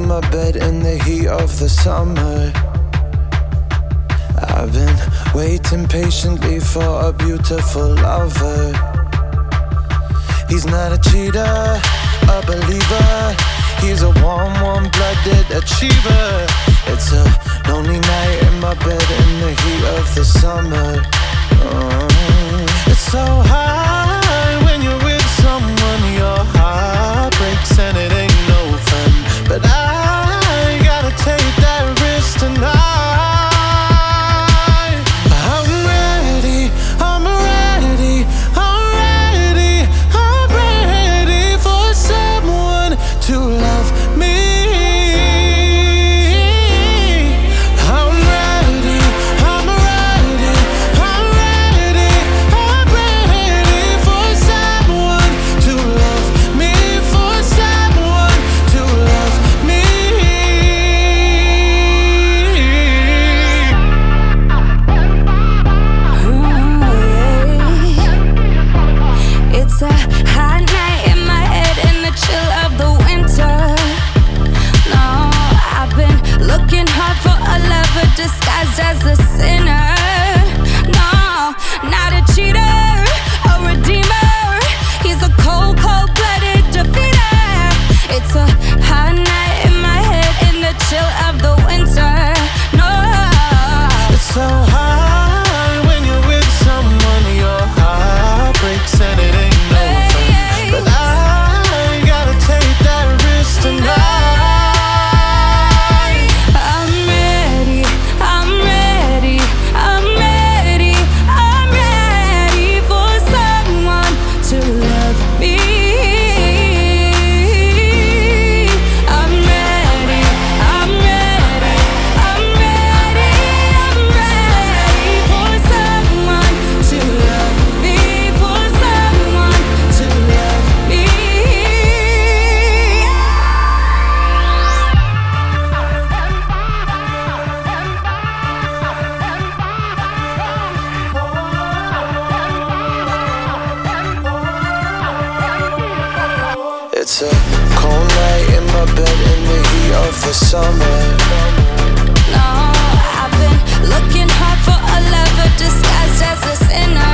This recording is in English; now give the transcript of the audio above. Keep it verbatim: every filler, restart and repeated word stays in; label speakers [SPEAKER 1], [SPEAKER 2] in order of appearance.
[SPEAKER 1] in my bed in the heat of the summer. I've been waiting patiently for a beautiful lover. He's not a cheater, a believer. He's a warm, warm-blooded achiever. It's a lonely night in my bed in the heat of the summer. Oh. It's so hard when you're with someone. Your heart breaks and it ain't no fun. But I gotta take that risk tonight. I'm ready, I'm ready, I'm ready, I'm ready for someone to love me. I'm ready, I'm ready, I'm ready, I'm ready for someone to love me, for someone to love me.
[SPEAKER 2] It's a hot night in my head in the chill of the winter. No, I've been looking hard for a lover disguised as a sinner. No, not a cheater, a redeemer. He's a cold, cold-blooded defeater. It's a hot night in my head in the chill of the winter. No,
[SPEAKER 1] It's so hard when you're with someone. Your heart breaks and it ain't no fun. But I gotta take that risk tonight.
[SPEAKER 2] I'm ready, I'm ready, I'm ready, I'm ready for someone to love me. I'm ready, I'm ready, I'm ready, I'm ready for someone to love me, for someone to love me.
[SPEAKER 1] It's a cold night in my bed in the heat of the summer.
[SPEAKER 2] No, I've been looking hard for a lover disguised as a sinner.